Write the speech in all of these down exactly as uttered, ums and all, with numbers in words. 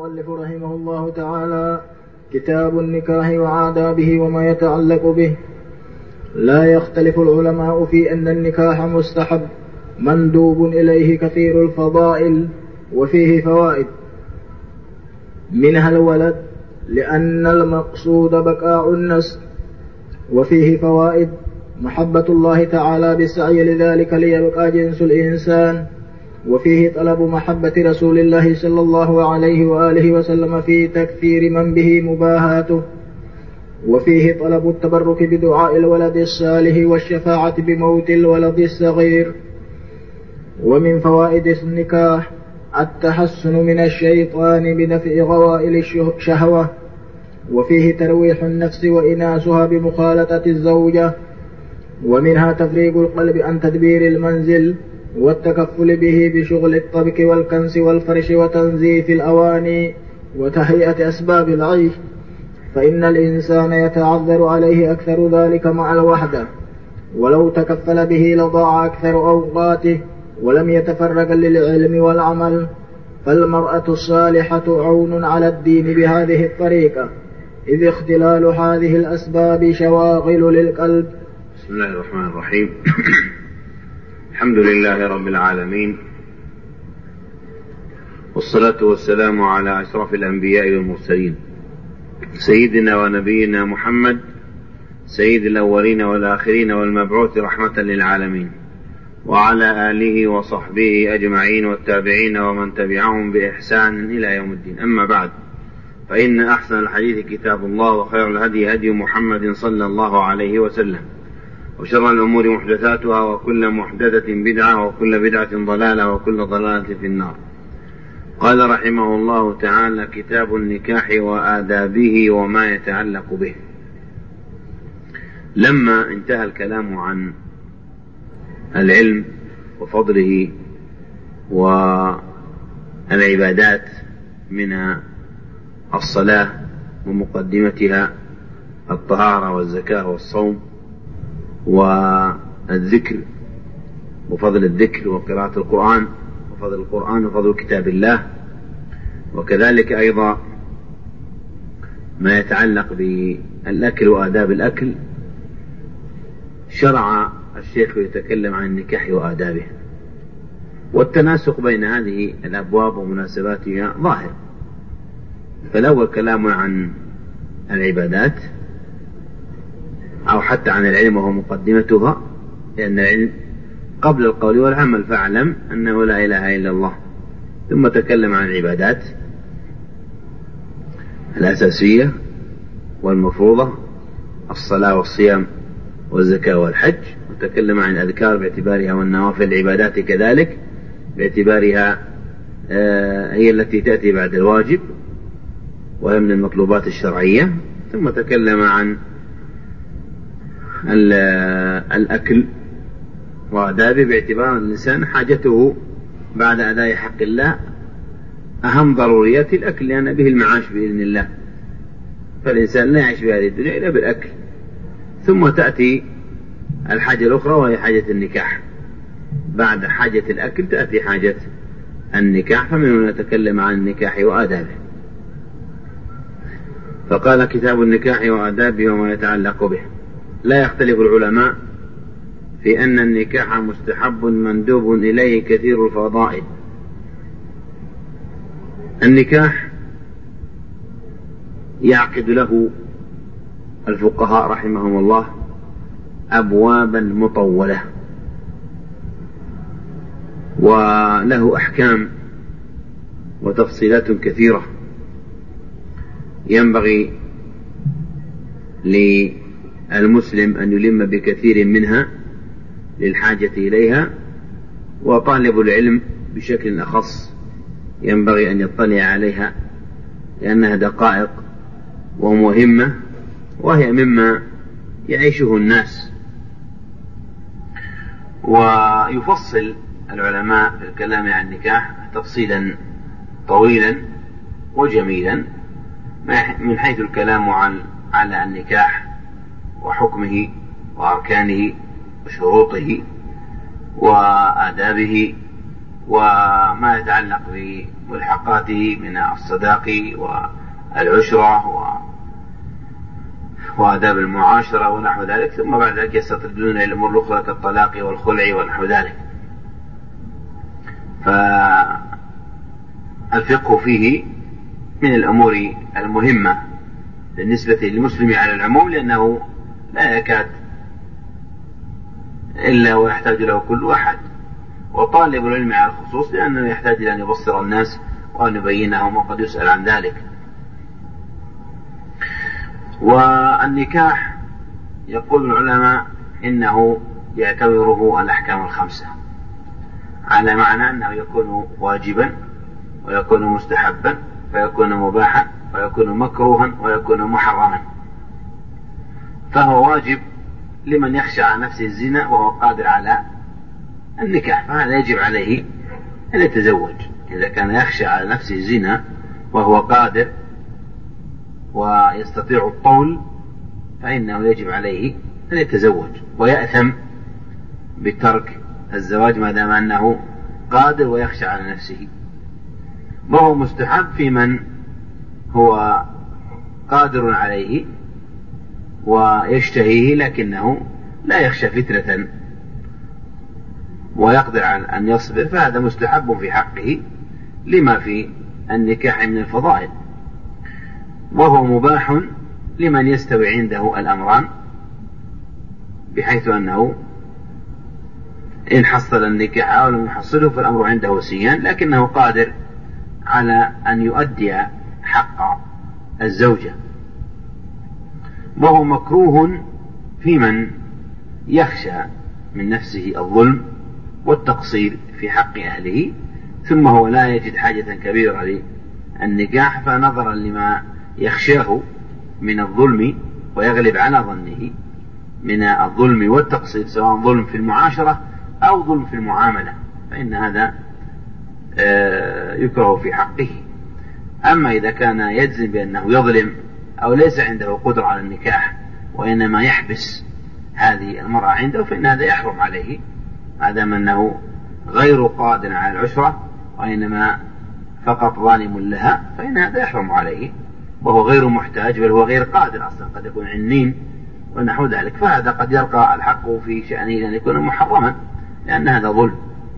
المؤلف رحمه الله تعالى: كتاب النكاح وآدابه وما يتعلق به. لا يختلف العلماء في أن النكاح مستحب مندوب إليه كثير الفضائل وفيه فوائد، منها الولد لأن المقصود بقاء النسل، وفيه فوائد محبة الله تعالى بالسعي لذلك ليبقى جنس الإنسان، وفيه طلب محبة رسول الله صلى الله عليه وآله وسلم في تكثير من به مباهاته، وفيه طلب التبرك بدعاء الولد الصالح والشفاعة بموت الولد الصغير. ومن فوائد النكاح التحسن من الشيطان بدفع غوائل الشهوة، وفيه ترويح النفس وإناسها بمخالطة الزوجة، ومنها تفريغ القلب عن تدبير المنزل والتكفل به بشغل الطبخ والكنس والفرش وتنظيف الأواني وتهيئة أسباب العيش، فإن الإنسان يتعذر عليه أكثر ذلك مع الوحدة، ولو تكفل به لضاع أكثر أوقاته ولم يتفرغ للعلم والعمل. فالمرأة الصالحة عون على الدين بهذه الطريقة، إذ اختلال هذه الأسباب شواغل للقلب. بسم الله الرحمن الرحيم. الحمد لله رب العالمين، والصلاة والسلام على أشرف الأنبياء والمرسلين، سيدنا ونبينا محمد سيد الأولين والآخرين والمبعوث رحمة للعالمين، وعلى آله وصحبه أجمعين والتابعين ومن تبعهم بإحسان إلى يوم الدين. أما بعد، فإن أحسن الحديث كتاب الله، وخير الهدي هدي محمد صلى الله عليه وسلم، وشر الأمور محدثاتها، وكل محدثة بدعة، وكل بدعة ضلالة، وكل ضلالة في النار. قال رحمه الله تعالى: كتاب النكاح وآدابه وما يتعلق به. لما انتهى الكلام عن العلم وفضله والعبادات من الصلاة ومقدمتها الطهارة والزكاة والصوم والذكر وفضل الذكر وقراءة القرآن وفضل القرآن وفضل كتاب الله، وكذلك أيضا ما يتعلق بالأكل وآداب الأكل، شرع الشيخ يتكلم عن النكاح وآدابه، والتناسق بين هذه الأبواب ومناسباتها ظاهر. فالأول كلام عن العبادات أو حتى عن العلم وهو مقدمتها، لأن العلم قبل القول والعمل، فاعلم أنه لا إله إلا الله. ثم تكلم عن العبادات الأساسية والمفروضة، الصلاة والصيام والزكاة والحج، وتكلم عن الأذكار باعتبارها والنوافل العبادات كذلك باعتبارها هي التي تأتي بعد الواجب وهي من المطلوبات الشرعية. ثم تكلم عن الأكل وآدابه باعتبار الإنسان حاجته بعد أداء حق الله أهم ضروريات الأكل، لأن به المعاش بإذن الله، فالإنسان لا يعيش بهذه الدنيا إلا بالأكل. ثم تأتي الحاجة الأخرى وهي حاجة النكاح، بعد حاجة الأكل تأتي حاجة النكاح، فمن هنا نتكلم عن النكاح وآدابه. فقال: كتاب النكاح وآدابه وما يتعلق به. لا يختلف العلماء في أن النكاح مستحب مندوب إليه كثير الفضائل. النكاح يعقد له الفقهاء رحمهم الله أبوابا مطولة، وله أحكام وتفصيلات كثيرة، ينبغي للمسلم أن يلم بكثير منها للحاجة إليها، وطالب العلم بشكل أخص ينبغي أن يطلع عليها، لأنها دقائق ومهمة، وهي مما يعيشه الناس. ويفصل العلماء في الكلام عن النكاح تفصيلا طويلا وجميلا، من حيث الكلام عن على النكاح وحكمه وأركانه وشروطه وآدابه وما يتعلق بملحقاته من الصداق والعشرة وآداب المعاشرة ونحو ذلك، ثم بعد ذلك يستطردون إلى الأمور الأخرى كالطلاق والخلع ونحو ذلك. فالفقه فيه من الأمور المهمة بالنسبة للمسلم على العموم، لأنه لا يكاد إلا ويحتاج له كل أحد، وطالب العلم على الخصوص لأنه يحتاج إلى أن يبصر الناس وأن يبينهم، وقد يسأل عن ذلك. والنكاح يقول العلماء إنه يعتبره الأحكام الخمسة، على معنى أنه يكون واجبا ويكون مستحبا ويكون مباحا ويكون مكروها ويكون محرما. فهو واجب لمن يخشى على نفسه الزنا وهو قادر على النكاح، فهذا يجب عليه أن يتزوج. إذا كان يخشى على نفسه الزنا وهو قادر ويستطيع الطول فإنه يجب عليه أن يتزوج، ويأثم بترك الزواج ما دام أنه قادر ويخشى على نفسه. وهو مستحب في من هو قادر عليه ويشتهيه لكنه لا يخشى فتنة ويقدر على أن يصبر، فهذا مستحب في حقه لما في النكاح من الفضائل. وهو مباح لمن يستوي عنده الأمران، بحيث أنه إن حصل النكاح أو لم يحصله فالأمر عنده سيان، لكنه قادر على أن يؤدي حق الزوجة. وهو مكروه في من يخشى من نفسه الظلم والتقصير في حق أهله، ثم هو لا يجد حاجة كبيرة للنكاح، فنظرا لما يخشاه من الظلم ويغلب على ظنه من الظلم والتقصير، سواء ظلم في المعاشرة أو ظلم في المعاملة، فإن هذا يكره في حقه. أما إذا كان يجزم بأنه يظلم أو ليس عنده قدرة على النكاح وإنما يحبس هذه المرأة عنده، فإن هذا يحرم عليه، ما دام أنه غير قادر على العشرة وإنما فقط ظالم لها، فإن هذا يحرم عليه، وهو غير محتاج بل هو غير قادر أصلا، قد يكون عنين ونحو ذلك، فهذا قد يرقى الحق في شأنه أن يكون محرما لأن هذا ظلم.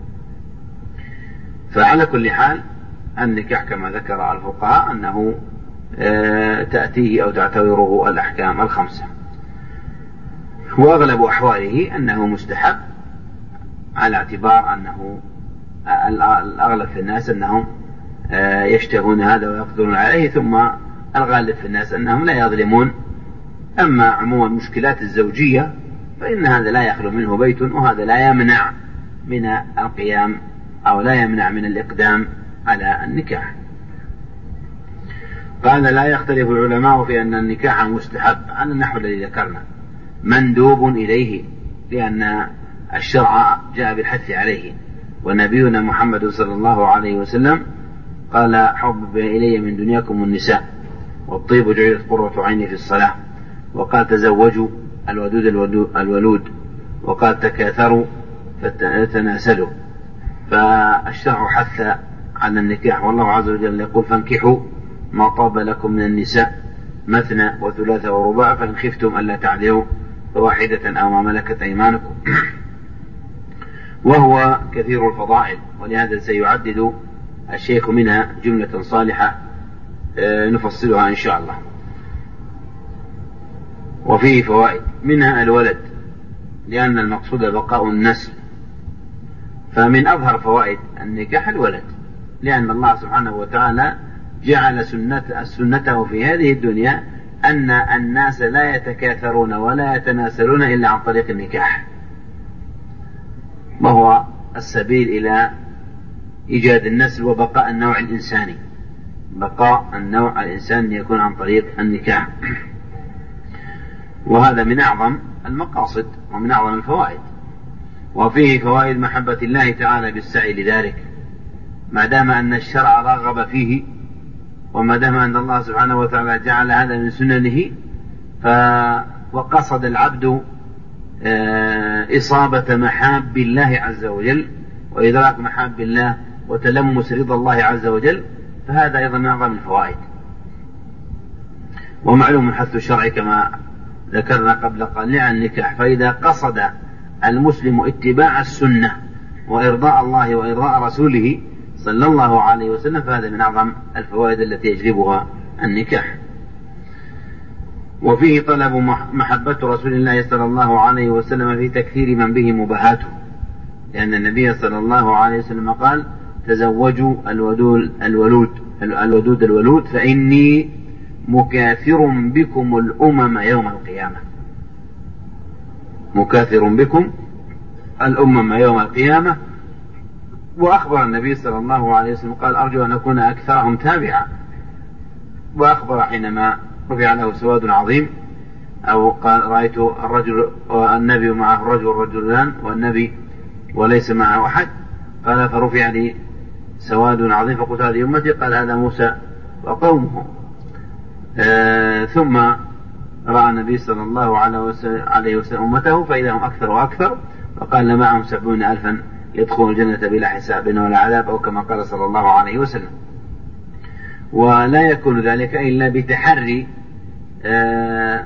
فعلى كل حال النكاح كما ذكر الفقهاء أنه تأتيه أو تعتبره الأحكام الخمسة، وأغلب أحواله أنه مستحب، على اعتبار أنه الأغلب في الناس أنهم يشتهون هذا ويقدرون عليه، ثم الغالب في الناس أنهم لا يظلمون. أما عموما المشكلات الزوجية فإن هذا لا يخلو منه بيت، وهذا لا يمنع من القيام أو لا يمنع من الإقدام على النكاح. قال لا يختلف العلماء في أن النكاح مستحب على النحو الذي ذكرنا، مندوب إليه، لأن الشرع جاء بالحث عليه، ونبينا محمد صلى الله عليه وسلم قال حبب إلي من دنياكم النساء والطيب جعلت قرة عيني في الصلاة، وقال تزوجوا الودود الولود، وقال تكاثروا فتناسلوا. فالشرع حث على النكاح، والله عز وجل يقول فانكحوا ما طاب لكم من النساء مثنى وثلاث ورباع فإن خفتم ألا تعدلوا فواحدة أو ما ملكت أيمانكم. وهو كثير الفضائل، ولهذا سيعدد الشيخ منها جملة صالحة نفصلها إن شاء الله. وفيه فوائد، منها الولد، لأن المقصود بقاء النسل، فمن أظهر فوائد النكاح الولد، لأن الله سبحانه وتعالى جعل سنة سنته في هذه الدنيا أن الناس لا يتكاثرون ولا يتناسلون إلا عن طريق النكاح، وهو السبيل إلى إيجاد النسل وبقاء النوع الإنساني. بقاء النوع الإنساني يكون عن طريق النكاح، وهذا من أعظم المقاصد ومن أعظم الفوائد. وفيه فوائد محبة الله تعالى بالسعي لذلك، ما دام أن الشرع رغب فيه، وما دام أن الله سبحانه وتعالى جعل هذا من سننه، وقصد العبد إصابة محاب الله عز وجل وإدراك محاب الله وتلمس رضا الله عز وجل، فهذا أيضا من أعظم الفوائد. ومعلوم من حث الشرع كما ذكرنا قبل قليل عن النكاح، فإذا قصد المسلم اتباع السنة وإرضاء الله وإرضاء رسوله صلى الله عليه وسلم فهذا من أعظم الفوائد التي يجلبها النكاح. وفيه طلب محبة رسول الله صلى الله عليه وسلم في تكثير من به مباهاته، لأن النبي صلى الله عليه وسلم قال: تزوجوا الودود الولود الودود الولود فإني مكاثر بكم الأمم يوم القيامة. مكاثر بكم الأمم يوم القيامة. وأخبر النبي صلى الله عليه وسلم قال: أرجو أن أكون أكثرهم تابعا. وأخبر حينما رفع له سواد عظيم، أو قال: رأيت الرجل والنبي معه الرجل والرجلان والنبي وليس معه أحد، قال: فرفع لي سواد عظيم فقلت: هذه أمتي. قال: هذا موسى وقومه. آه ثم رأى النبي صلى الله عليه وسلم أمته فإذا هم أكثر وأكثر، وقال: معهم سبعون ألفا يدخلون الجنة بلا حساب ولا عذاب، أو كما قال صلى الله عليه وسلم. ولا يكون ذلك إلا بتحري آآ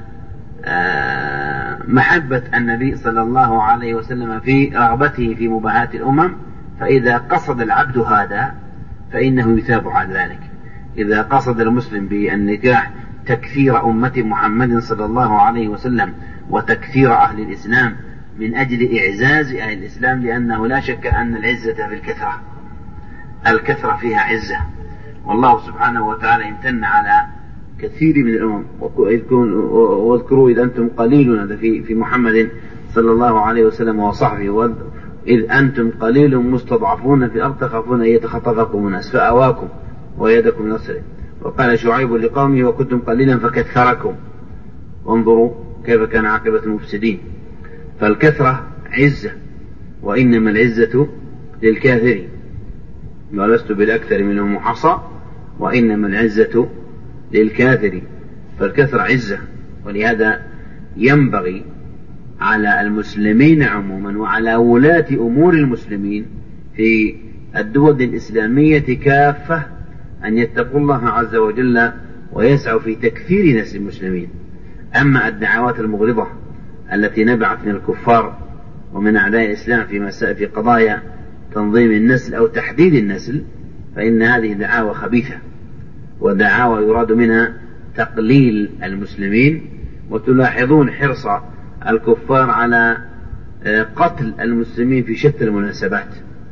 آآ محبة النبي صلى الله عليه وسلم في رغبته في مباهاة الأمم، فإذا قصد العبد هذا فإنه يثاب على ذلك. إذا قصد المسلم بالنكاح تكثير أمة محمد صلى الله عليه وسلم وتكثير أهل الإسلام من أجل إعزاز أهل الإسلام، لأنه لا شك أن العزة في الكثرة، الكثرة فيها عزة، والله سبحانه وتعالى امتن على كثير من الأمم. واذكروا إذ أنتم قليل في محمد صلى الله عليه وسلم وصحبه، إذ أنتم قليل مستضعفون في الأرض تخافون أن يتخطفكم الناس فأواكم ويدكم نصره. وقال شعيب لقومه: وكنتم قليلا فكثركم. وانظروا كيف كان عاقبة المفسدين. فالكثرة عزة، وإنما العزة للكافرين، ولست بالأكثر منهم محصى، وإنما العزة للكافرين. فالكثرة عزة، ولهذا ينبغي على المسلمين عموما وعلى ولاة أمور المسلمين في الدول الإسلامية كافة أن يتقوا الله عز وجل ويسعوا في تكثير نسل المسلمين. أما الدعوات المغرضة التي نبعت من الكفار ومن أعداء الإسلام في مسائل في قضايا تنظيم النسل أو تحديد النسل، فإن هذه دعاوى خبيثة، ودعاوى يراد منها تقليل المسلمين. وتلاحظون حرص الكفار على قتل المسلمين في شتى المناسبات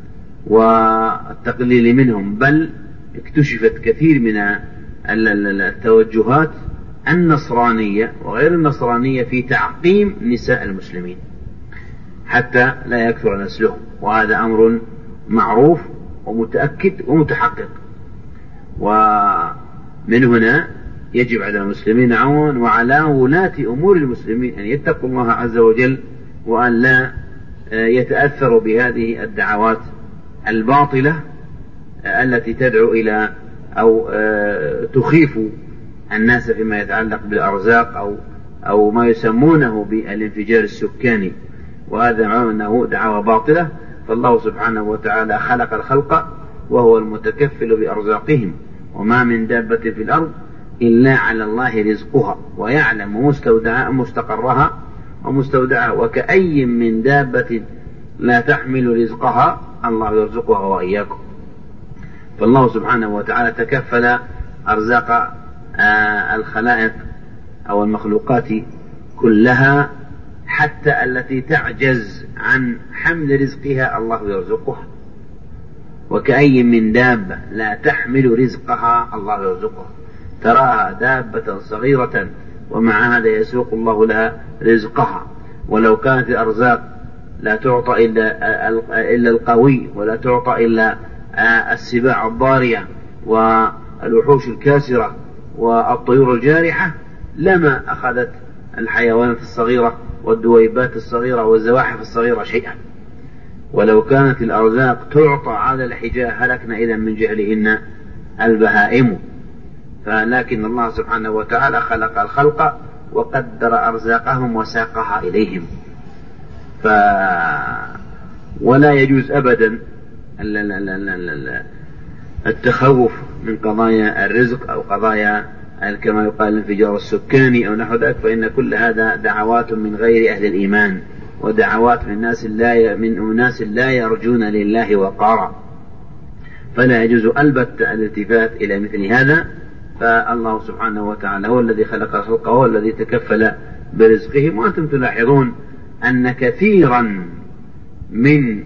والتقليل منهم، بل اكتشفت كثير من التوجهات النصرانية وغير النصرانية في تعقيم نساء المسلمين حتى لا يكثر نسلهم، وهذا أمر معروف ومتأكد ومتحقق. ومن هنا يجب على المسلمين عموما وعلى ولاة أمور المسلمين أن يتقوا الله عز وجل، وأن لا يتأثروا بهذه الدعوات الباطلة التي تدعو إلى أو تخيف الناس فيما يتعلق بالأرزاق أو أو ما يسمونه بالانفجار السكاني، وهذا معناه أنه دعوة باطلة. فالله سبحانه وتعالى خلق الخلق وهو المتكفل بأرزاقهم، وما من دابة في الأرض إلا على الله رزقها ويعلم مستودع مستقرها ومستودعها، وكأي من دابة لا تحمل رزقها الله يرزقها وإياكم. فالله سبحانه وتعالى تكفل أرزاق الخلائق أو المخلوقات كلها، حتى التي تعجز عن حمل رزقها الله يرزقها. وكأي من دابة لا تحمل رزقها الله يرزقها، تراها دابة صغيرة ومع هذا يسوق الله لها رزقها. ولو كانت الأرزاق لا تعطى إلا, إلا القوي، ولا تعطى إلا السباع الضارية والوحوش الكاسرة والطيور الجارحة، لما أخذت الحيوانات الصغيرة والدويبات الصغيرة والزواحف الصغيرة شيئا. ولو كانت الأرزاق تعطى على الحجاء هلكنا إذا من جهلهن البهائم. فلكن الله سبحانه وتعالى خلق الخلق وقدر أرزاقهم وساقها إليهم. ف... ولا يجوز أبدا التخوف من قضايا الرزق أو قضايا كما يقال الانفجار السكاني أو نحو ذلك، فإن كل هذا دعوات من غير أهل الإيمان، ودعوات من ناس لا من أناس لا يرجون لله وقارا، فلا يجوز البتة الالتفات إلى مثل هذا. فالله سبحانه وتعالى هو الذي خلق الخلق وهو الذي تكفل برزقهم. وأنتم تلاحظون أن كثيرا من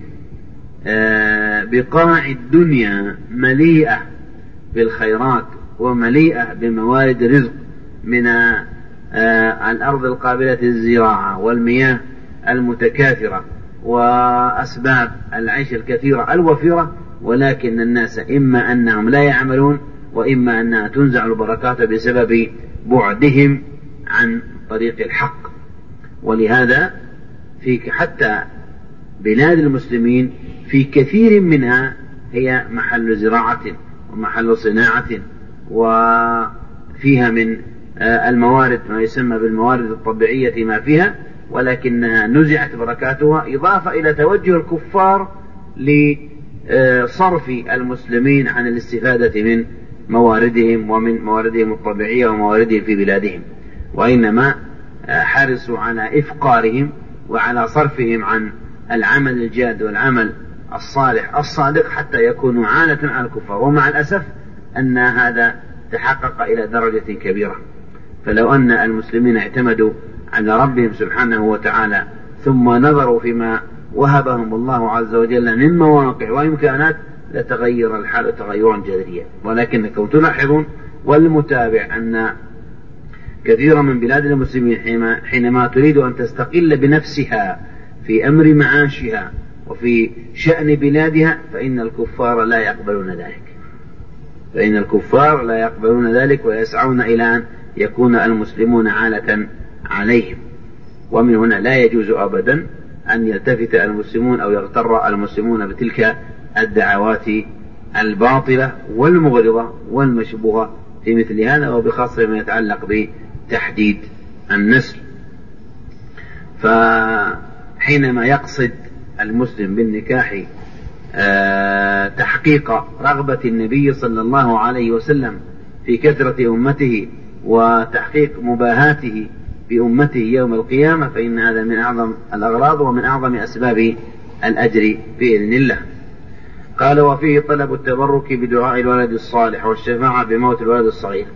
بقاع الدنيا مليئة بالخيرات ومليئة بموارد رزق، من الأرض القابلة للزراعة والمياه المتكاثرة وأسباب العيش الكثيرة الوفيرة، ولكن الناس إما أنهم لا يعملون وإما أنها تنزع البركات بسبب بعدهم عن طريق الحق. ولهذا في حتى بلاد المسلمين في كثير منها هي محل زراعة ومحل صناعة، وفيها من الموارد ما يسمى بالموارد الطبيعية ما فيها، ولكنها نزعت بركاتها، إضافة إلى توجه الكفار لصرف المسلمين عن الاستفادة من مواردهم ومن مواردهم الطبيعية ومواردهم في بلادهم، وإنما حرصوا على إفقارهم وعلى صرفهم عن العمل الجاد والعمل الصالح الصادق حتى يكونوا عانة على الكفار. ومع الأسف أن هذا تحقق إلى درجة كبيرة. فلو أن المسلمين اعتمدوا على ربهم سبحانه وتعالى ثم نظروا فيما وهبهم الله عز وجل من مواقع وإمكانات لتغير الحال تغيرا جذريا. ولكنكم تلاحظون والمتابع أن كثيرا من بلاد المسلمين حينما تريد أن تستقل بنفسها في أمر معاشها وفي شأن بلادها فإن الكفار لا يقبلون ذلك، فإن الكفار لا يقبلون ذلك ويسعون إلى أن يكون المسلمون عالة عليهم. ومن هنا لا يجوز أبدا أن يلتفت المسلمون أو يغتر المسلمون بتلك الدعوات الباطلة والمغرضة والمشبوهة في مثل هذا، وبخاصة ما يتعلق بتحديد النسل. فحينما يقصد المسلم بالنكاح أه تحقيق رغبة النبي صلى الله عليه وسلم في كثرة أمته وتحقيق مباهاته بأمته يوم القيامة، فإن هذا من أعظم الأغراض ومن أعظم أسباب الأجر بإذن الله. قال: وفيه طلب التبرك بدعاء الولد الصالح والشفاعة بموت الولد الصغير.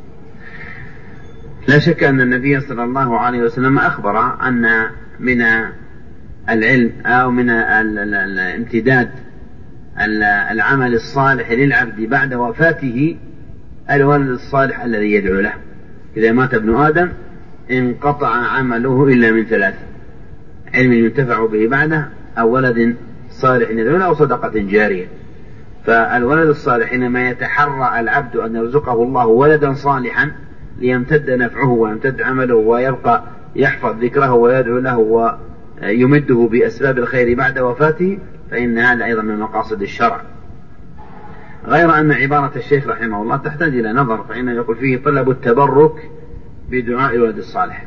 لا شك أن النبي صلى الله عليه وسلم أخبر أن من العلم أو من الامتداد العمل الصالح للعبد بعد وفاته الولد الصالح الذي يدعو له. إذا مات ابن آدم انقطع عمله إلا من ثلاث: علم ينتفع به بعده، أو ولد صالح يدعو له، أو صدقة جارية. فالولد الصالح حينما يتحرى العبد أن يرزقه الله ولدا صالحا ليمتد نفعه ويمتد عمله ويبقى يحفظ ذكره ويدعو له ويمده بأسباب الخير بعد وفاته، فإن هذا أيضا من مقاصد الشرع. غير أن عبارة الشيخ رحمه الله تحتاج إلى نظر، فإنه يقول فيه طلب التبرك بدعاء الولد الصالح.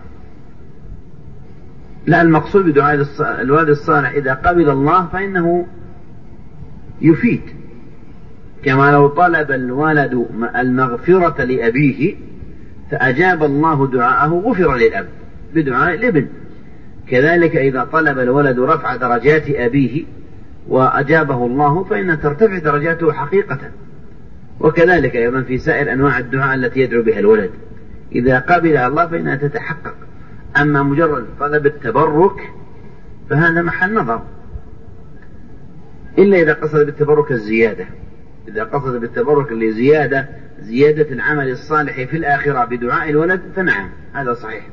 لا، المقصود بدعاء الولد الصالح إذا قبل الله فإنه يفيد، كما لو طلب الولد المغفرة لأبيه فأجاب الله دعاءه غفر للأب بدعاء الابن. كذلك إذا طلب الولد رفع درجات أبيه وأجابه الله فإن ترتفع درجاته حقيقة. وكذلك أيضا في سائر أنواع الدعاء التي يدعو بها الولد إذا قبل الله فإنها تتحقق. أما مجرد طلب التبرك فهذا محل نظر، إلا إذا قصد بالتبرك الزيادة. إذا قصد بالتبرك لزيادة زيادة العمل الصالح في الآخرة بدعاء الولد فنعم، هذا صحيح.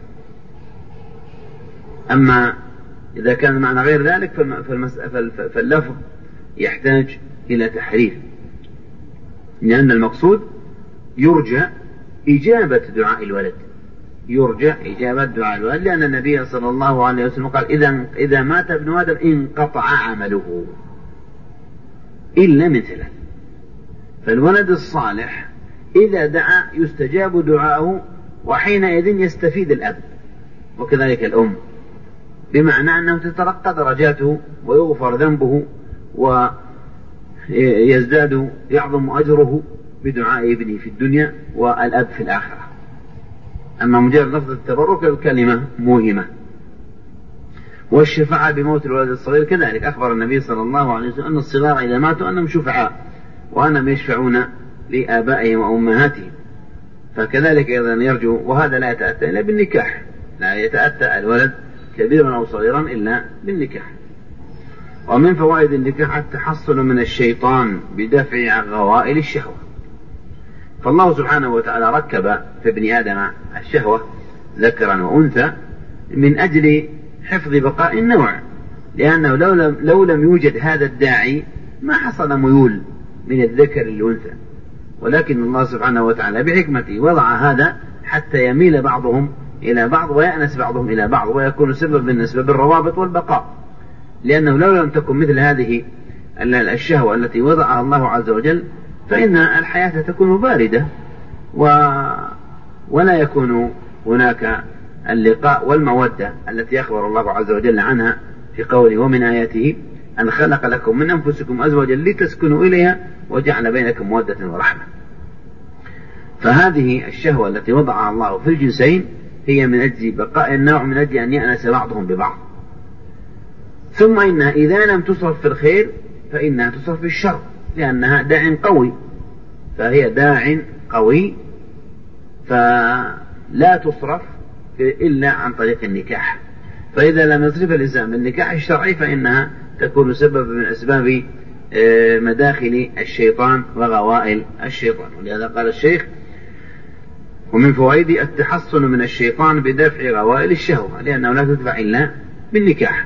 أما إذا كان معنى غير ذلك فاللفظ يحتاج إلى تحريف، لأن المقصود يرجى إجابة دعاء الولد، يرجى إجابة دعاء الولد، لأن النبي صلى الله عليه وسلم قال: إذا إذا مات ابن آدم انقطع عمله إلا من ثلاث. فالولد الصالح إذا دعا يستجاب دعاءه، وحينئذ يستفيد الأب وكذلك الأم، بمعنى أنه تترقى درجاته ويغفر ذنبه يزداد يعظم أجره بدعاء ابنه في الدنيا والأب في الآخرة. أما مجرد لفظ التبرك الكلمة موهمة. والشفاعة بموت الولد الصغير كذلك أخبر النبي صلى الله عليه وسلم أن الصغار إذا ماتوا أنهم شفعاء وأنهم يشفعون لآبائهم وأمهاتهم، فكذلك أيضا يرجو. وهذا لا يتأتى إلا بالنكاح، لا يتأتى الولد كبيرا أو صغيرا إلا بالنكاح. ومن فوائد النكاح التحصن من الشيطان بدفع غوائل الشهوة. فالله سبحانه وتعالى ركب في ابن آدم الشهوة ذكرا وأنثى من أجل حفظ بقاء النوع، لأنه لو لم, لو لم يوجد هذا الداعي ما حصل ميول من الذكر للأنثى، ولكن الله سبحانه وتعالى بحكمته وضع هذا حتى يميل بعضهم إلى بعض ويأنس بعضهم إلى بعض ويكون سبب بالنسبة بالروابط والبقاء. لأنه لو لم تكن مثل هذه الشهوة التي وضعها الله عز وجل فإن الحياة تكون باردة و... ولا يكون هناك اللقاء والمودة التي يخبر الله عز وجل عنها في قوله ومن آياته أن خلق لكم من أنفسكم أزواجا لتسكنوا إليها وجعل بينكم مودة ورحمة. فهذه الشهوة التي وضعها الله في الجنسين هي من أجل بقاء النوع، من أجل أن يأنس بعضهم ببعض. ثم إنها إذا لم تصرف في الخير فإنها تصرف في الشر، لأنها داع قوي، فهي داع قوي فلا تصرف إلا عن طريق النكاح. فإذا لم يصرف الإنسان بالنكاح الشرعي فإنها تكون سبب من أسباب مداخل الشيطان وغوائل الشيطان. ولهذا قال الشيخ ومن فوائد التحصن من الشيطان بدفع غوائل الشهوة، لأنه لا تدفع إلا بالنكاح.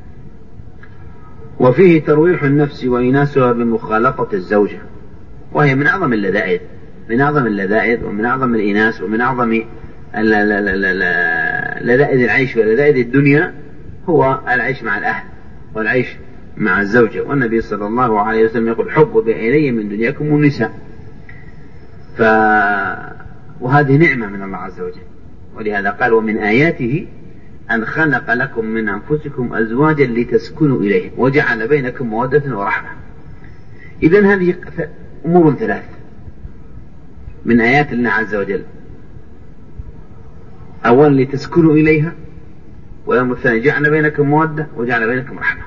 وفيه ترويح النفس وإناسها بمخالطة الزوجة، وهي من أعظم اللذائذ، من أعظم اللذائذ ومن أعظم الإناس ومن أعظم لذائذ العيش ولذائذ الدنيا هو العيش مع الأهل والعيش مع الزوجة. والنبي صلى الله عليه وسلم يقول حب إلي من دنياكم النساء. ف... وهذه نعمة من الله عز وجل، ولهذا قال ومن آياته أن خلق لكم من أنفسكم أزواجا لتسكنوا إليه وجعل بينكم مودة ورحمة. إذن هذه أمور ثلاث من آيات الله عز وجل. أولا لتسكنوا إليها، والأمر الثاني جعل بينكم مودة وجعل بينكم رحمة.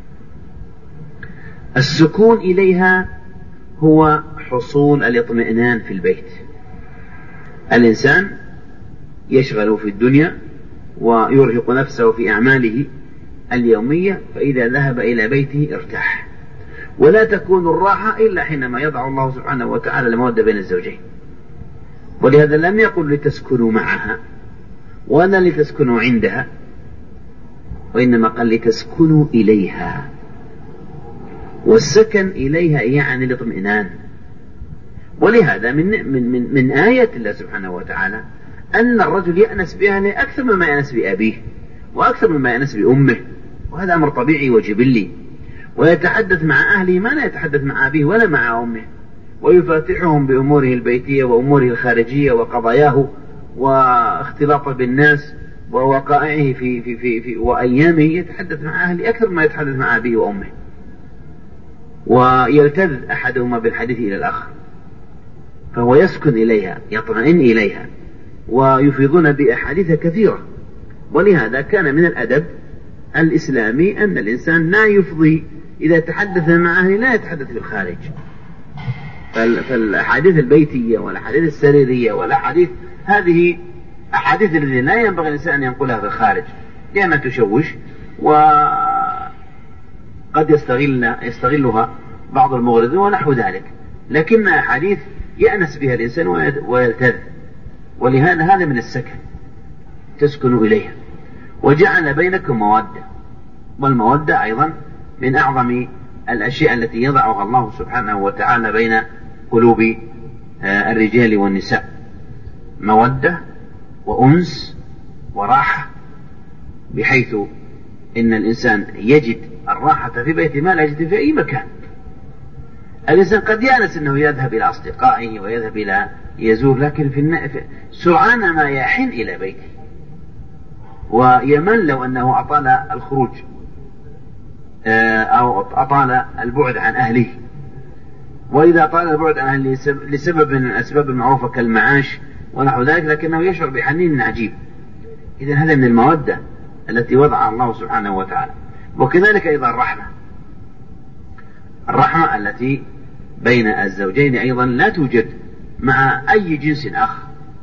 السكون إليها هو حصول الاطمئنان في البيت. الإنسان يشغل في الدنيا ويرهق نفسه في أعماله اليومية، فإذا ذهب إلى بيته ارتاح. ولا تكون الراحة إلا حينما يضع الله سبحانه وتعالى المودة بين الزوجين. ولهذا لم يقل لتسكنوا معها ولا لتسكنوا عندها، وإنما قال لتسكنوا إليها. والسكن إليها يعني الاطمئنان. ولهذا من, من, من, من آية الله سبحانه وتعالى أن الرجل يأنس بأهله أكثر مما يأنس بأبيه وأكثر مما يأنس بأمه، وهذا أمر طبيعي وجبلي. ويتحدث مع أهله ما لا يتحدث مع أبيه ولا مع أمه، ويفاتحهم بأموره البيتية وأموره الخارجية وقضاياه واختلاطه بالناس ووقائعه في, في, في, في وأيامه. يتحدث مع أهله أكثر ما يتحدث مع أبيه وأمه، ويلتذ أحدهما بالحديث إلى الآخر، فهو يسكن إليها يطمئن إليها، ويفيضون بأحاديث كثيرة. ولهذا كان من الأدب الإسلامي أن الإنسان لا يفضي إذا تحدث مع أهله لا يتحدث بالخارج. فالأحاديث البيتية والأحاديث السريرية والأحاديث هذه أحاديث التي لا ينبغي الإنسان أن ينقلها في الخارج، لأنها تشوش وقد يستغل يستغلها بعض المغرضين ونحو ذلك. لكن أحاديث يأنس بها الإنسان ويلتذ. ولهذا هذا من السكن، تسكنوا إليها. وجعل بينكم مودة، والمودة أيضا من أعظم الأشياء التي يضعها الله سبحانه وتعالى بين قلوب الرجال والنساء، مودة وأنس وراحة، بحيث إن الإنسان يجد الراحة في بيته ما لا يجد في أي مكان. الإنسان قد يأنس أنه يذهب إلى أصدقائه ويذهب إلى يزور، لكن في سرعان ما يحن إلى بيته ويمل لو أنه أطال الخروج أو أطال البعد عن أهله. وإذا طال البعد عنها لسبب من الأسباب المعروفة كالمعاش ونحو ذلك لكنه يشعر بحنين عجيب. إذن هذا من المودة التي وضعها الله سبحانه وتعالى. وكذلك أيضا الرحمة، الرحمة التي بين الزوجين أيضا لا توجد مع أي جنس آخر،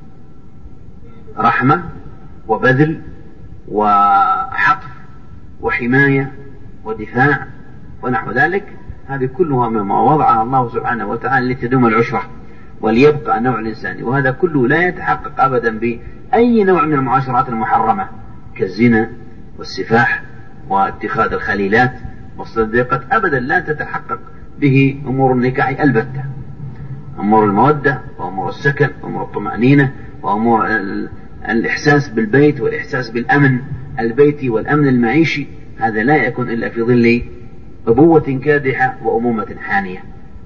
رحمة وبذل وحطف وحماية ودفاع ونحو ذلك، هذه كلها مما وضعها الله سبحانه وتعالى لتدوم العشرة وليبقى النوع الإنساني. وهذا كله لا يتحقق أبدا بأي نوع من المعاشرات المحرمة كالزنا والسفاح واتخاذ الخليلات والصديقة، أبدا لا تتحقق به أمور النكاح البتة. أمور المودة وأمور السكن وأمور الطمأنينة وأمور الإحساس بالبيت والإحساس بالأمن البيتي والأمن المعيشي، هذا لا يكون إلا في ظل أبوة كادحة وأمومة حانية.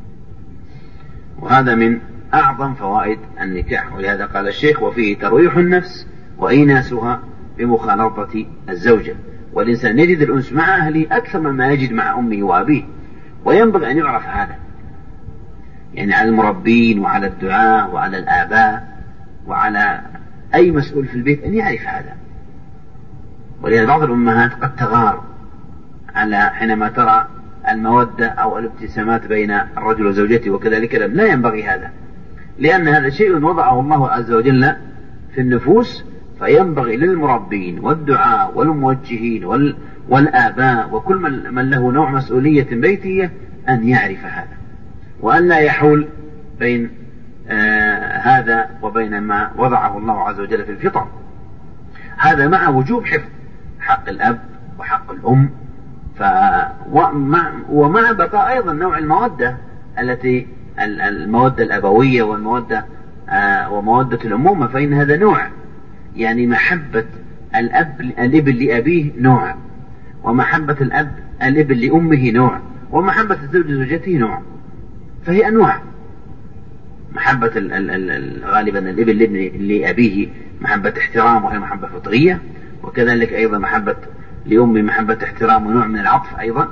وهذا من أعظم فوائد النكاح. ولهذا قال الشيخ: وفيه ترويح النفس وإيناسها بمخالطة الزوجة. والإنسان يجد الأنس مع أهله أكثر مما يجد مع أمه وأبيه، وينبغي أن يعرف هذا، يعني على المربين وعلى الدعاة وعلى الآباء وعلى أي مسؤول في البيت أن يعرف هذا. ولهذا بعض الأمهات قد تغار على حينما ترى المودة أو الابتسامات بين الرجل وزوجته وكذلك، لا ينبغي هذا، لأن هذا شيء وضعه الله عز وجل في النفوس، فينبغي للمربين والدعاء والموجهين والآباء وكل من له نوع مسؤولية بيتية أن يعرف هذا، وأن لا يحول بين آه هذا وبين ما وضعه الله عز وجل في الفطر. هذا مع وجوب حفظ حق الأب وحق الأم، ف ومع, ومع بقاء أيضا نوع المودة التي المودة الأبوية والمودة آه ومودة الأمومة، فإن هذا نوع، يعني محبة الأب الابن لأبيه نوع، ومحبة الأب الابن لأمه نوع، ومحبة الزوج لزوجته نوع، فهي أنواع. محبة غالبا الابن لأبيه محبة احترام وهي محبة فطرية، وكذلك أيضا محبة لأمه محبة احترام ونوع من العطف أيضا،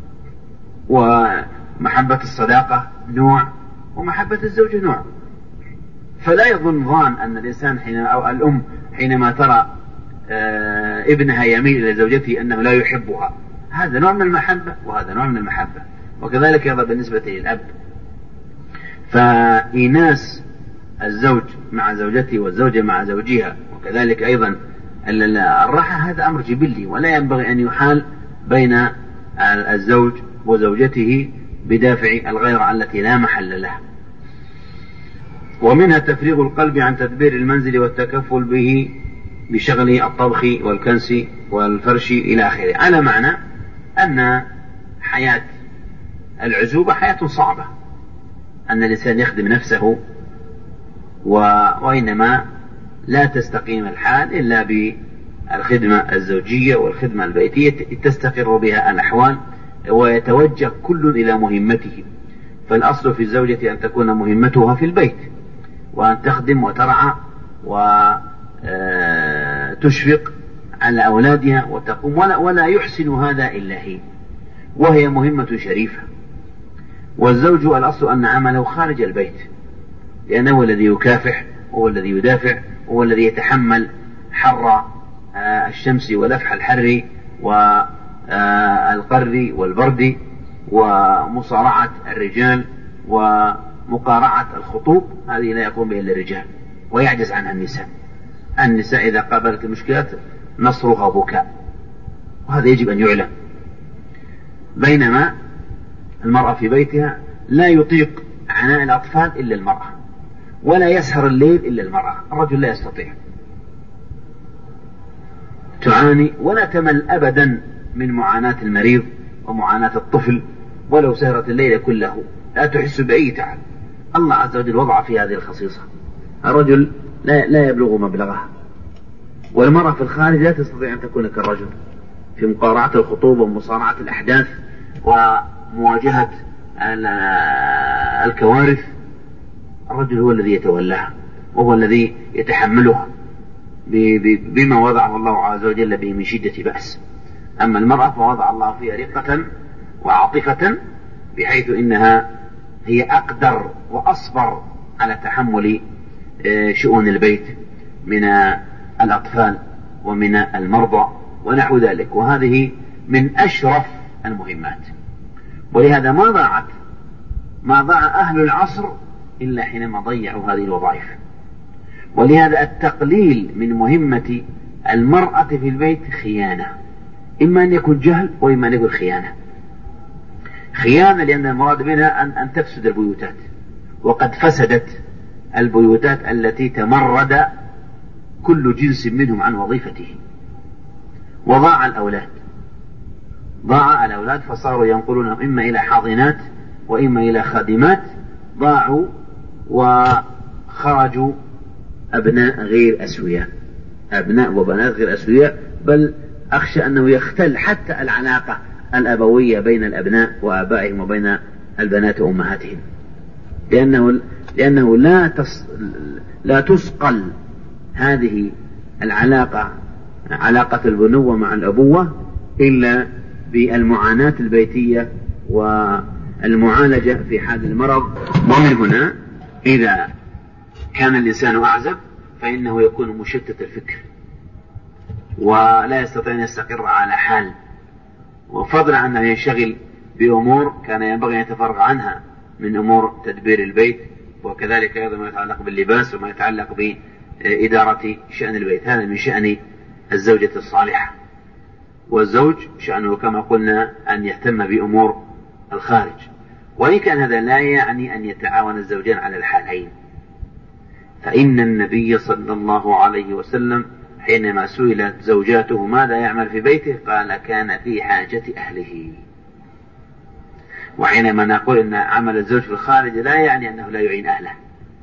ومحبة الصداقة نوع، ومحبة الزوج نوع. فلا يظن ظان أن الإنسان حين أو الأم حينما ترى آه ابنها يميل إلى زوجته أنه لا يحبها، هذا نوع من المحبة وهذا نوع من المحبة. وكذلك أيضا بالنسبة للأب، فإيناس الزوج مع زوجته والزوجة مع زوجها، وكذلك أيضا الراحة، هذا أمر جبلي ولا ينبغي أن يحال بين الزوج وزوجته بدافع الغيرة التي لا محل لها. ومنها تفريغ القلب عن تدبير المنزل والتكفل به بشغل الطبخ والكنس والفرش إلى آخره، على معنى أن حياة العزوبة حياة صعبة، أن الإنسان يخدم نفسه، وإنما لا تستقيم الحال إلا بالخدمة الزوجية والخدمة البيتية تستقر بها الأحوال ويتوجه كل إلى مهمته. فالأصل في الزوجة أن تكون مهمتها في البيت، وأن تخدم وترعى وتشفق على أولادها وتقوم، ولا, ولا يحسن هذا إلا هي، وهي مهمة شريفة. والزوج الأصل أن عمله خارج البيت، لأنه هو الذي يكافح وهو الذي يدافع وهو الذي يتحمل حر الشمس ولفح الحر والقر والبرد ومصارعة الرجال ومقارعة الخطوب، هذه لا يقوم بها إلا الرجال ويعجز عنها النساء. النساء إذا قابلت المشكلات نصرها بكاء، وهذا يجب أن يعلم. بينما المرأة في بيتها لا يطيق عناء الأطفال إلا المرأة، ولا يسهر الليل إلا المرأة، الرجل لا يستطيع، تعاني ولا تمل أبدا من معاناة المريض ومعاناة الطفل، ولو سهرت الليل كله لا تحس بأي تعب. الله عز وجل وضع في هذه الخصيصة، الرجل لا, لا يبلغ مبلغها، والمرأة في الخارج لا تستطيع أن تكون كالرجل في مقارعة الخطوبة ومصارعة الأحداث ومواجهة الكوارث. الرجل هو الذي يتولاها وهو الذي يتحملها بما وضعه الله عز وجل به من شدة بأس. أما المرأة فوضع الله فيها رقة وعاطفة، بحيث إنها هي أقدر وأصبر على تحمل شؤون البيت من الأطفال ومن المرضى ونحو ذلك، وهذه من أشرف المهمات. ولهذا ما ضاعت ما ضاع أهل العصر إلا حينما ضيعوا هذه الوظائف. ولهذا التقليل من مهمة المرأة في البيت خيانة، إما أن يكون جهل وإما أن يكون خيانة. خيانة لأن المراد منها أن, أن تفسد البيوتات، وقد فسدت البيوتات التي تمرد كل جنس منهم عن وظيفته، وضاع الأولاد ضاع الأولاد فصاروا ينقلونهم إما إلى حاضنات وإما إلى خادمات، ضاعوا وخرجوا أبناء غير أسوياء، أبناء وبنات غير أسوياء، بل أخشى أنه يختل حتى العلاقة الأبوية بين الأبناء وآبائهم وبين البنات وأمهاتهم، لأنه لأنه لا تص... لا تسقل هذه العلاقة، علاقة البنوة مع الأبوة، إلا بالمعاناة البيتية والمعالجة في حال المرض. ومن هنا إذا كان الإنسان أعزب فإنه يكون مشتت الفكر ولا يستطيع أن يستقر على حال، وفضلا عن أن ينشغل بأمور كان ينبغي أن يتفرغ عنها من أمور تدبير البيت، وكذلك أيضا ما يتعلق باللباس وما يتعلق بإدارة شأن البيت. هذا من شأن الزوجة الصالحة. والزوج شأنه كما قلنا أن يهتم بأمور الخارج، وإن كان هذا لا يعني أن يتعاون الزوجان على الحالين. فإن النبي صلى الله عليه وسلم حينما سئلت زوجاته ماذا يعمل في بيته قال كان في حاجة أهله. وحينما نقول أن عمل الزوج في الخارج لا يعني أنه لا يعين أهله،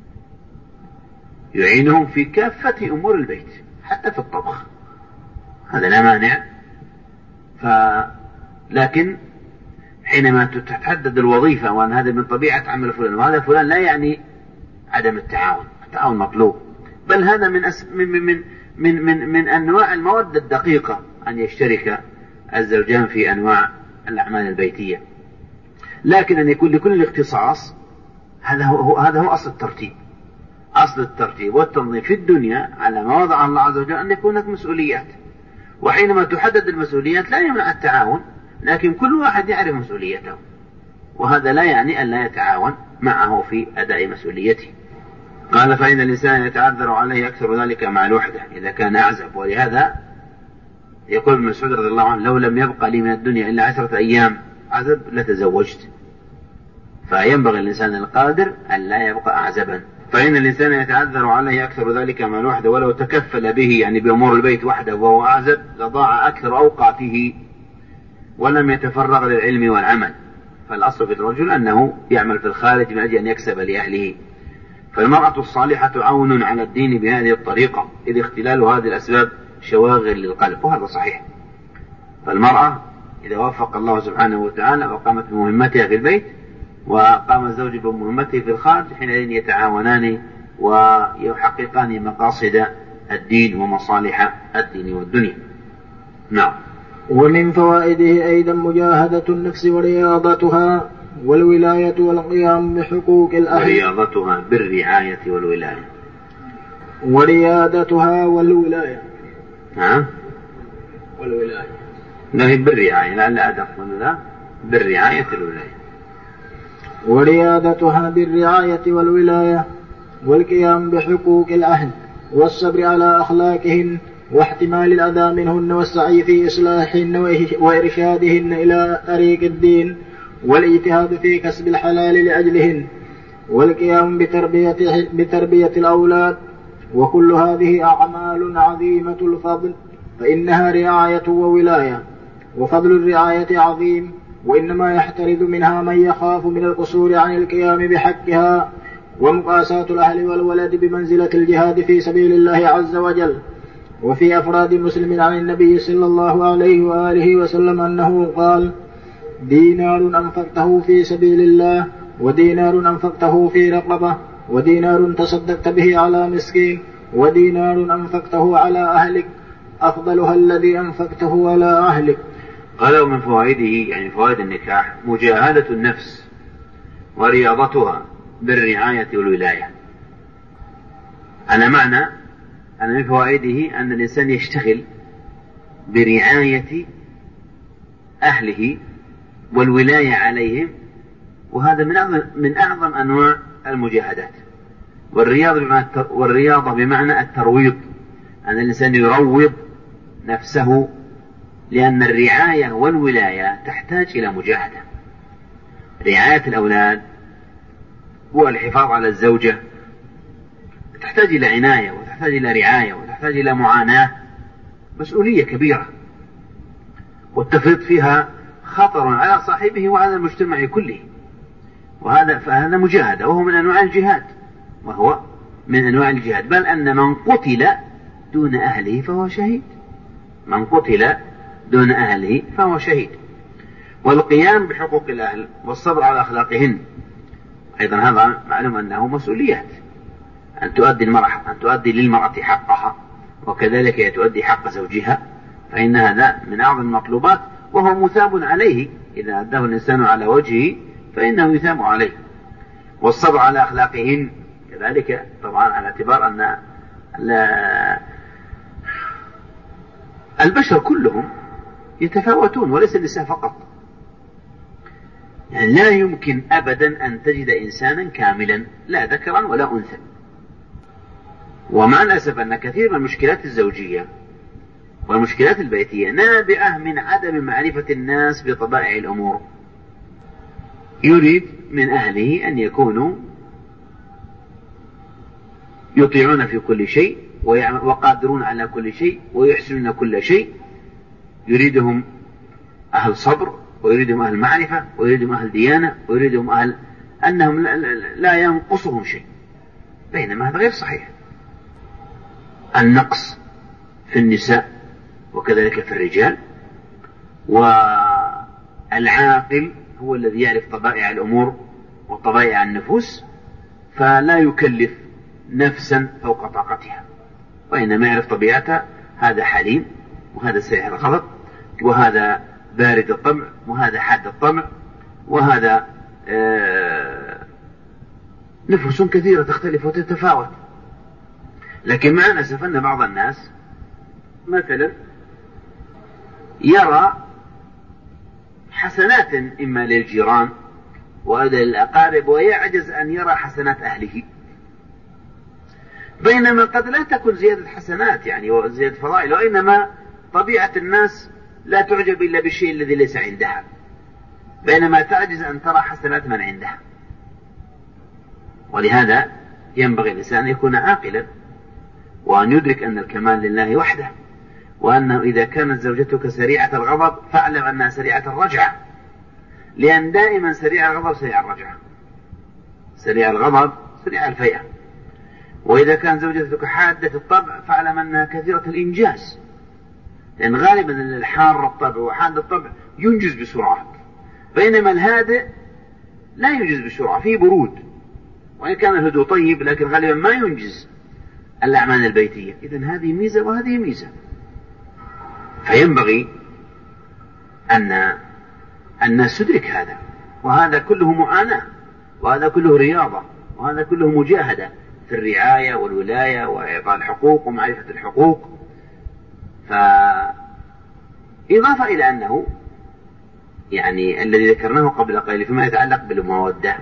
يعينهم في كافة أمور البيت حتى في الطبخ، هذا لا مانع. ف... لكن حينما تتحدد الوظيفة وأن هذا من طبيعة عمل فلان وهذا فلان لا يعني عدم التعاون، التعاون مطلوب، بل هذا من أس... من من من من, من أنواع المودة الدقيقة أن يشترك الزوجان في أنواع الأعمال البيتية. لكن أن يكون لكل اختصاص هذا هو هذا هو أصل الترتيب. أصل الترتيب والتنظيم في الدنيا على ما وضع الله عز وجل أن يكون هناك مسؤوليات، وحينما تحدد المسؤوليات لا يمنع التعاون، لكن كل واحد يعرف مسؤوليته، وهذا لا يعني أن لا يتعاون معه في أداء مسؤوليته. قال فإن الإنسان يتعذر عليه أكثر ذلك مع الوحدة إذا كان أعزب. ولهذا يقول ابن مسعود رضي الله عنه لو لم يبقى لي من الدنيا إلا عشرة أيام عزب لتزوجت. فينبغي الإنسان القادر أن لا يبقى أعزبا. فإن الإنسان يتعذر عليه أكثر ذلك مع الوحدة ولو تكفل به يعني بأمور البيت وحده وهو أعزب لضاع أكثر أوقاته ولم يتفرغ للعلم والعمل. فالأصل في الرجل أنه يعمل في الخارج من أجل أن يكسب لأهله. فالمرأة الصالحة عون على الدين بهذه الطريقة، إذ اختلال هذه الأسباب شواغل للقلب، وهذا صحيح. فالمرأة إذا وفق الله سبحانه وتعالى وقامت بمهمتها في البيت وقام الزوج بمهمته في الخارج حينئذ يتعاونان ويحققان مقاصد الدين ومصالح الدين والدنيا. نعم. ومن فوائده أيضا مجاهدة النفس ورياضتها والولاية والقيام بحقوق الأهل. ورياضتها بالرعاية والولاية. ورياضتها والولاية. ها؟ والولاية. لا هي بالرعاية، لا لا أدق ولا بالرعاية والولاية. ورياضتها بالرعاية والولاية والقيام بحقوق الأهل والصبر على أخلاقهن واحتمال الأذى منهن والسعي في إصلاحهن وإرشادهن إلى طريق الدين والاجتهاد في كسب الحلال لأجلهن والقيام بتربية, بتربية الأولاد. وكل هذه أعمال عظيمة الفضل، فإنها رعاية وولاية، وفضل الرعاية عظيم، وإنما يحترز منها من يخاف من القصور عن القيام بحقها. ومقاساة الأهل والولد بمنزلة الجهاد في سبيل الله عز وجل. وفي أفراد مسلم عن النبي صلى الله عليه وآله وسلم أنه قال: دينار أنفقته في سبيل الله، ودينار أنفقته في رقبة، ودينار تصدقت به على مسكين، ودينار أنفقته على أهلك، أفضلها الذي أنفقته على أهلك. قالوا من فوائده يعني فوائد النكاح مجاهدة النفس ورياضتها بالرعاية والولاية. على معنى أن من فوائده أن الإنسان يشتغل برعاية أهله والولاية عليهم، وهذا من أعظم, من أعظم أنواع المجاهدات. والرياضة بمعنى, والرياضة بمعنى الترويض، أن الإنسان يروض نفسه، لأن الرعاية والولاية تحتاج إلى مجاهدة. رعاية الأولاد والحفاظ على الزوجة تحتاج إلى عناية، وتحتاج إلى رعاية، وتحتاج إلى معاناة، مسؤولية كبيرة، والتفريط فيها خطر على صاحبه وعلى المجتمع كله، وهذا فهذا مجاهدة، وهو من أنواع الجهاد، وهو من أنواع الجهاد. بل أن من قتل دون أهله فهو شهيد، من قتل دون أهله فهو شهيد. والقيام بحقوق الأهل والصبر على أخلاقهن أيضا هذا معلوم أنه مسؤوليات، أن تؤدي المرأة أن تؤدي للمرأة حقها، وكذلك هي تؤدي حق زوجها، فإن هذا من أعظم المطلوبات، وهو مثاب عليه. إذا أداه الإنسان على وجهه فإنه يثاب عليه. والصبر على أخلاقهن كذلك، طبعا على اعتبار أن البشر كلهم يتفاوتون وليس النساء فقط. يعني لا يمكن أبدا أن تجد إنسانا كاملا لا ذكرا ولا أنثى. ومع الأسف أن كثير من المشكلات الزوجية والمشكلات البيتية نابعة من عدم معرفة الناس بطبائع الأمور. يريد من أهله أن يكونوا يطيعون في كل شيء وقادرون على كل شيء ويحسنون كل شيء. يريدهم أهل صبر، ويريدهم أهل معرفة، ويريدهم أهل ديانة، ويريدهم أهل أنهم لا ينقصهم شيء، بينما هذا غير صحيح. النقص في النساء وكذلك في الرجال، والعاقل هو الذي يعرف طبائع الأمور وطبائع النفوس، فلا يكلف نفسا فوق طاقتها، وإنما يعرف طبيعتها. هذا حليم، وهذا سريع الغضب، وهذا بارد الطبع، وهذا حاد الطبع، وهذا آه نفوس كثيرة تختلف وتتفاوت. لكن مع الأسف أن بعض الناس مثلا يرى حسنات إما للجيران وهذا للأقارب، ويعجز أن يرى حسنات أهله، بينما قد لا تكون زيادة حسنات يعني وزيادة فضائل، وإنما طبيعة الناس لا تعجب إلا بالشيء الذي ليس عندها، بينما تعجز أن ترى حسنات من عندها. ولهذا ينبغي الإنسان أن يكون عاقلا، وأن يدرك أن الكمال لله وحده، وأنه إذا كانت زوجتك سريعة الغضب فاعلم أنها سريعة الرجعة، لأن دائما سريع الغضب سريع الرجعة، سريع الغضب سريع الفيئة. وإذا كان زوجتك حادة الطبع فاعلم أنها كثيرة الإنجاز، لأن غالبا الحار الطبع وحاد الطبع ينجز بسرعة، بينما الهادئ لا ينجز بسرعة، فيه برود، وإن كان الهدوء طيب لكن غالبا ما ينجز الأعمال البيتية. إذن هذه ميزة وهذه ميزة، فينبغي أن الناس تدرك هذا، وهذا كله معاناة، وهذا كله رياضة، وهذا كله مجاهدة في الرعاية والولاية وإعطاء الحقوق ومعرفة الحقوق. فإضافة إلى أنه يعني الذي ذكرناه قبل قليل فيما يتعلق بالمودة،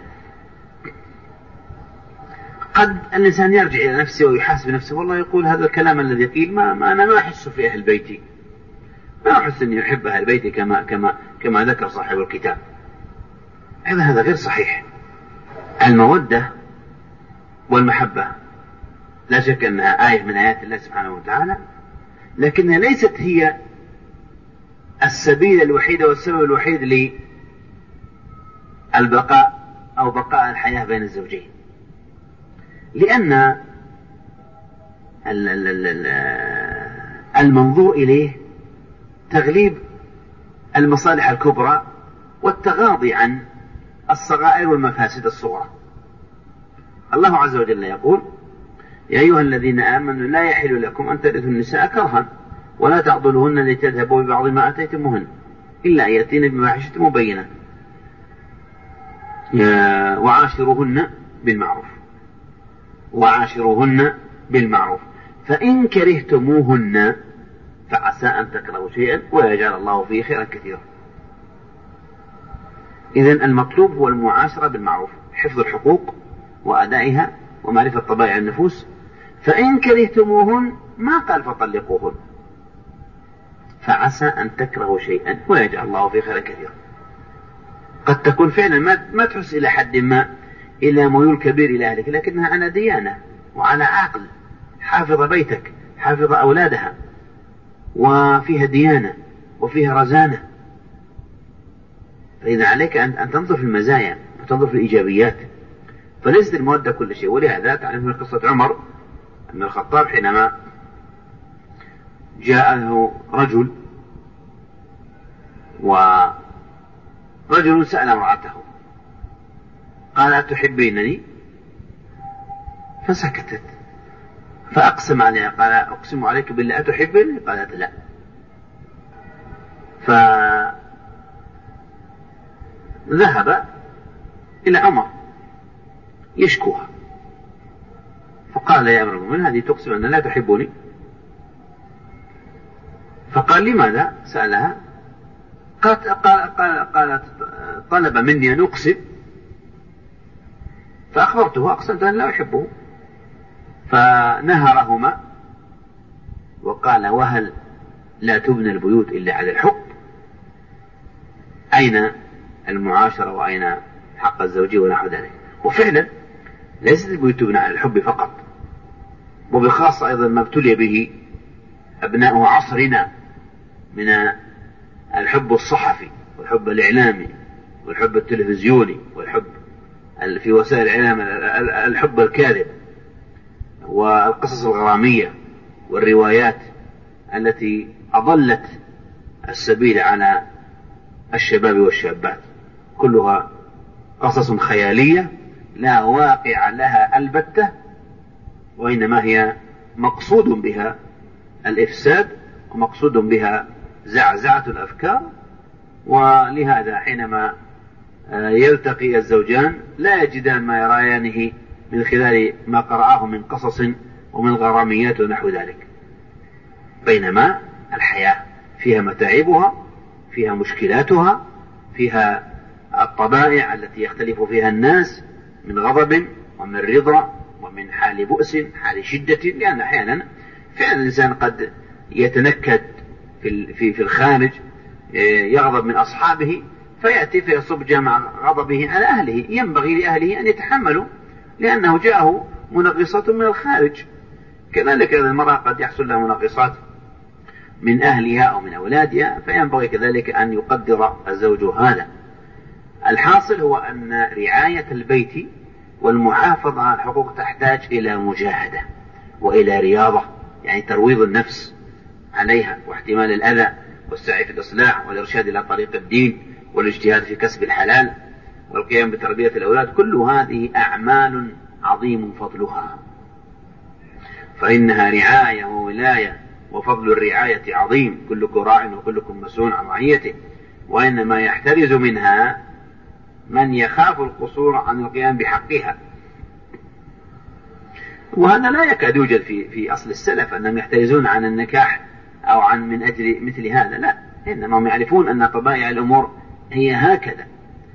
قد الإنسان يرجع إلى نفسه ويحاسب نفسه، والله يقول هذا الكلام الذي قيل ما, ما أنا ما أحس في أهل بيتي، ما أحس أني أحب أهل بيتي كما, كما, كما ذكر صاحب الكتاب. هذا هذا غير صحيح. المودة والمحبة لا شك أنها آية من آيات الله سبحانه وتعالى، لكنها ليست هي السبيل الوحيد والسبب الوحيد للبقاء أو بقاء الحياة بين الزوجين، لأن المنظور إليه تغليب المصالح الكبرى والتغاضي عن الصغائر والمفاسد الصغرى. الله عز وجل يقول: يا أيها الذين آمنوا لا يحل لكم أن ترثوا النساء كرها ولا تعضلوهن لتذهبوا ببعض ما آتيتموهن إلا أن يأتين بفاحشة مبينة. وعاشروهن بالمعروف وعاشروهن بالمعروف فإن كرهتموهن فعسى أن تكرهوا شيئا ويجعل الله فيه خيرا كثيرا. إذن المطلوب هو المعاشرة بالمعروف، حفظ الحقوق وأدائها ومعرفة طبائع النفوس. فإن كرهتموهن ما قال فطلقوهن، فعسى أن تكرهوا شيئا ويجعل الله فيه خيرا كثيرا. قد تكون فعلا ما, ما تحس إلى حد ما إلى ميول كبير إلى أهلك، لكنها على ديانة وعلى عقل، حافظ بيتك، حافظ أولادها، وفيها ديانة وفيها رزانة. فإذا عليك أن تنظر في المزايا وتنظر في الإيجابيات، فليست المودة كل شيء. ولهذا تعرف من قصة عمر أن الخطاب حينما جاءه رجل ورجل سأل امرأته قال أتحبينني؟ فسكتت، فأقسم عليها قال أقسم عليك بالله أتحبني؟ قالت لا. فذهب إلى عمر يشكوها، فقال يا أمير المؤمنين هذه تقسم أن لا تحبني. فقال لماذا؟ سألها، قالت, قال قالت طلب مني أن أقسم فأخبرته أقسمت أن لا أحبه. فنهرهما وقال وهل لا تبنى البيوت إلا على الحب؟ أين المعاشرة وأين حق الزوجية ونحو ذلك؟ وفعلا ليست البيوت تبنى على الحب فقط، وبخاصة أيضا ما ابتلي به أبناء عصرنا من الحب الصحفي والحب الإعلامي والحب التلفزيوني والحب في وسائل الإعلام، الحب الكاذب والقصص الغرامية والروايات التي أضلت السبيل على الشباب والشابات، كلها قصص خيالية لا واقع لها البتة، وإنما هي مقصود بها الإفساد ومقصود بها زعزعة الأفكار. ولهذا حينما يلتقي الزوجان لا يجدان ما يريانه من خلال ما قرأه من قصص ومن غراميات ونحو ذلك، بينما الحياة فيها متاعبها، فيها مشكلاتها، فيها الطبائع التي يختلف فيها الناس من غضب ومن رضا ومن حال بؤس حال شدة. لأن أحيانا فعلا الإنسان قد يتنكد في في الخارج، يغضب من أصحابه فيأتي فيصب جمع غضبه على أهله. ينبغي لأهله أن يتحملوا لأنه جاءه منغصات من الخارج. كذلك المرأة قد يحصل لها منغصات من أهلها أو من أولادها، فينبغي كذلك أن يقدر الزوج هذا. الحاصل هو أن رعاية البيت والمحافظة على الحقوق تحتاج إلى مجاهدة وإلى رياضة، يعني ترويض النفس عليها واحتمال الأذى والسعي في الإصلاح والإرشاد إلى طريق الدين والاجتهاد في كسب الحلال والقيام بتربية الأولاد. كل هذه أعمال عظيم فضلها، فإنها رعاية وولاية، وفضل الرعاية عظيم. كلكم راع وكلكم مسؤول عن رعيته، وإنما يحترز منها من يخاف القصور عن القيام بحقها. وهذا لا يكاد يوجد في في أصل السلف أنهم يحترزون عن النكاح أو عن من أجل مثل هذا، لا، إنما هم يعرفون أن طبائع الأمور هي هكذا.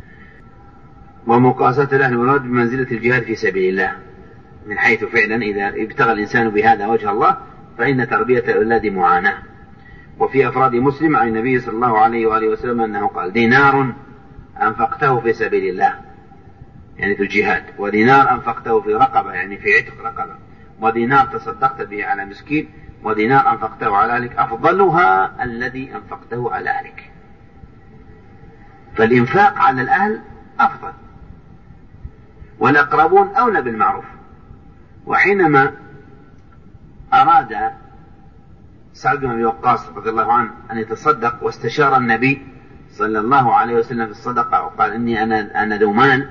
ومقاسة الأهل والولد بمنزلة الجهاد في سبيل الله، من حيث فعلا إذا ابتغى الإنسان بهذا وجه الله فإن تربية الأولاد معاناة. وفي أفراد مسلم عن النبي صلى الله عليه وآله وسلم أنه قال دينار أنفقته في سبيل الله يعني في الجهاد، ودينار أنفقته في رقبة يعني في عتق رقبة، ودينار تصدقت به على مسكين، ودينار أنفقته على أهلك، أفضلها الذي أنفقته على أهلك. فالإنفاق على الأهل أفضل، والأقربون أولى بالمعروف. وحينما أراد سعد بن أبي وقاص رضي الله عنه أن يتصدق واستشار النبي صلى الله عليه وسلم في الصدقة وقال إني أنا أنا ذو مال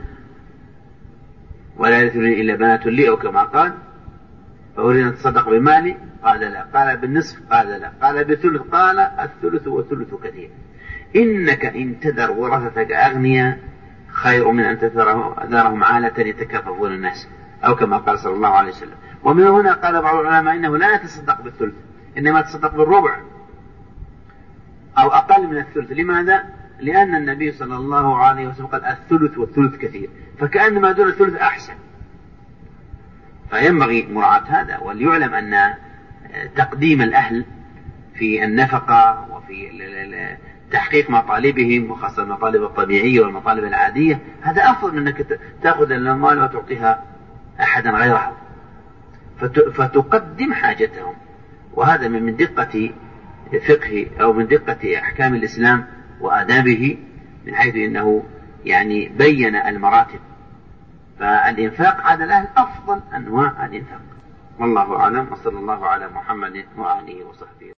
ولا يرثني إلا بنات لي، أو كما قال، فأريد أن أتصدق بمالي، قال لا. قال بالنصف، قال لا. قال بثلث، قال الثلث والثلث كثير. إنك إن تذر ورثتك أغنياء خير من أن تذرهم عالة يتكففون الناس، أو كما قال صلى الله عليه وسلم. ومن هنا قال بعض العلماء إنه لا يتصدق بالثلث، إنما يتصدق بالربع أو أقل من الثلث. لماذا؟ لأن النبي صلى الله عليه وسلم قال الثلث والثلث كثير، فكأن ما دون الثلث أحسن. فينبغي مراعاة هذا، وليعلم أن تقديم الأهل في النفقة وفي تحقيق مطالبهم، وخاصة المطالب الطبيعية والمطالب العادية، هذا أفضل من أنك تأخذ الأموال وتعطيها أحدا غيرها، فتقدم حاجتهم. وهذا من دقة فقه أو من دقة أحكام الإسلام وآدابه، من حيث أنه يعني بين المراتب. فالإنفاق على الأهل أفضل أنواع الإنفاق. والله أعلم، وصلى الله على محمد وآله وصحبه.